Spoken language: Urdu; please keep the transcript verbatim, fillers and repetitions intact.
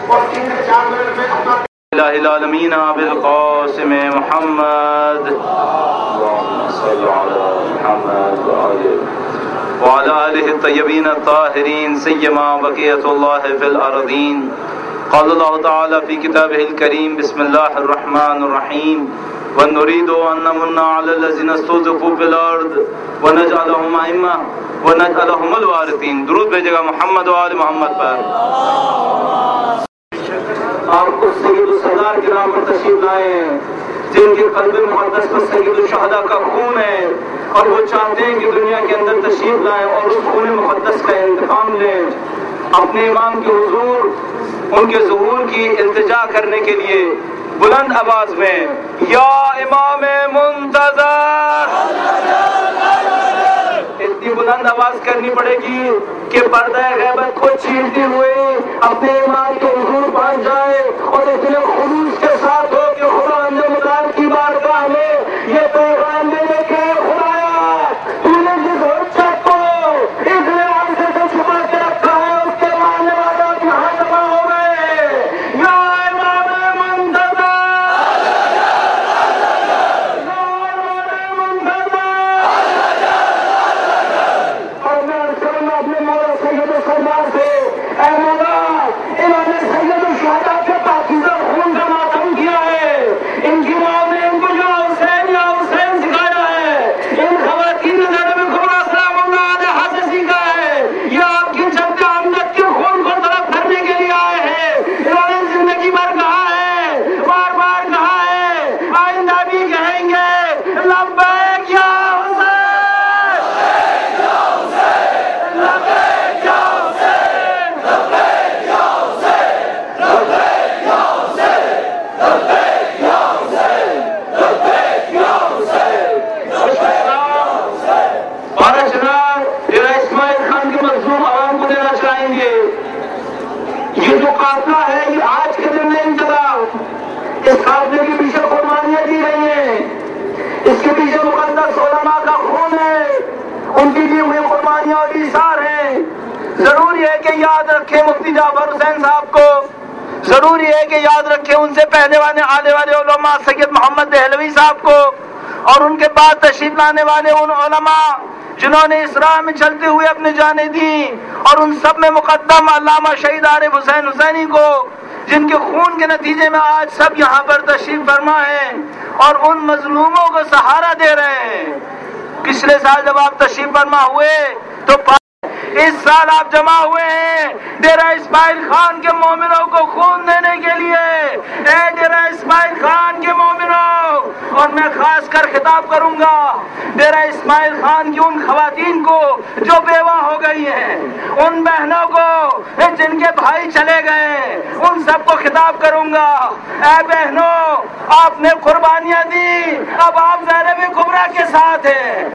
الہ العالمین بالقاسم محمد صلی علی محمد وعلی آلہ الطیبین الطاہرین سیما بقیۃ اللہ فی الارضین قال اللہ تعالی فی کتابہ الکریم بسم اللہ الرحمن الرحیم ونريد أن نمن على الذين استضعفوا في الأرض ونجعلهم أئمة ونجعلهم الوارثين. درود بھیجے گا محمد و آل محمد پر. آپ کو سید السردار کے نام پر تشریف لائے ہیں جن کے قلب مقدس پر سید الشہداء کا خون ہے اور وہ چاہتے ہیں کہ دنیا کے اندر تشریف لائیں اور اس خون مقدس کا انتقام لیں. اپنے امام کے حضور ان کے ظہور کی التجا کرنے کے لیے بلند آواز میں یا امام منتظر اتنی بلند آواز کرنی پڑے گی کہ پردہ غیبت کو چھیلتے ہوئے اپنے امام کے حضور پہنچ جائے اور اتنے خلوص کے ساتھ ہو کہ خدا متعال کی بارگاہ میں یہ پیغام دینے کے خدایا تو نے جس حجت کو اس عرصے سے چھپا کے رکھا ہے اس کے ماننے والا یہاں جمع ہو گئے. یا امام منتظر سردار سے اے مولا انہوں نے سید الشہداء کے پاکیزہ خون کا ماتم کیا ہے. ان کی ماں نے ان کو یا حسین یا حسین سکھایا ہے. ان خواتین نے نبی کبریٰ سلام اللہ علیہ سے سیکھا ہے. یہ آپ کی جد آمدت کے خون کو طلب کرنے کے لیے آئے ہیں. انہوں نے زندگی بھر کہا ہے بار بار کہا ہے آئندہ بھی کہیں گے لبیک یا یہ جو قافلہ ہے یہ آج کے دن نہیں چلا. اس قافلے کے پیچھے قربانیاں دی گئی ہیں. اس کے پیچھے مقدس علماء کا خون ہے. ان کی دی ہوئی قربانیاں اور ایثار ہیں. ضروری ہے کہ یاد رکھیں مفتی جعفر حسین صاحب کو. ضروری ہے کہ یاد رکھیں ان سے پہلے والے آنے والے علماء سید محمد دہلوی صاحب کو اور ان کے بعد تشریف لانے والے ان علماء جنہوں نے اس راہ میں چلتے ہوئے اپنے جانیں دی اور ان سب میں مقدم علامہ شہید عارف حسین حسینی کو جن کے خون کے نتیجے میں آج سب یہاں پر تشریف فرما ہیں اور ان مظلوموں کو سہارا دے رہے ہیں. پچھلے سال جب آپ تشریف فرما ہوئے تو اس سال آپ جمع ہوئے ہیں ڈیرہ اسماعیل خان کے مومنوں کو خون دینے کے لیے. اے ڈیرہ اسماعیل خان کے مومنوں, اور میں خاص کر خطاب کروں گا ڈیرہ اسماعیل خان کی ان خواتین کو جو بیوہ ہو گئی ہیں, ان بہنوں کو جن کے بھائی چلے گئے, ان سب کو خطاب کروں گا. اے بہنوں, آپ نے قربانیاں دی, اب آپ زینب کبریٰ کے ساتھ ہیں.